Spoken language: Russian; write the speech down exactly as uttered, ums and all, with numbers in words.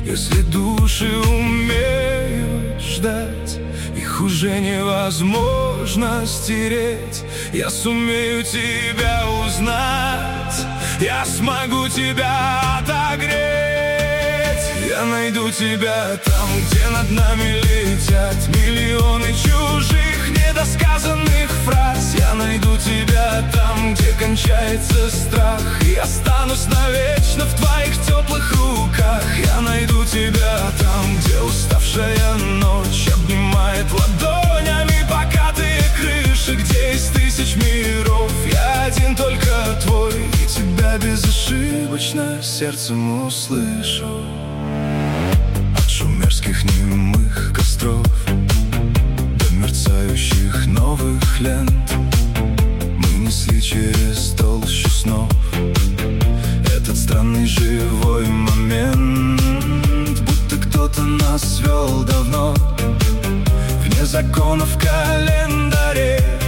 Если души умеют ждать, их уже невозможно стереть. Я сумею тебя узнать, я смогу тебя отогреть. Я найду тебя там, где над нами летят миллионы чужих недосказанных фраз. Я найду тебя там, где кончается страх, и останусь навечно в твоих теплых руках. Я найду тебя там, где уставшая ночь обнимает ладонями покатые крыши, где из тысяч миров я один только твой, и тебя безошибочно сердцем услышу. От шумерских немых костров до мерцающих новых лент мы несли через толщу снов этот странный живой момент, будто кто-то нас свел давно вне законов календаря.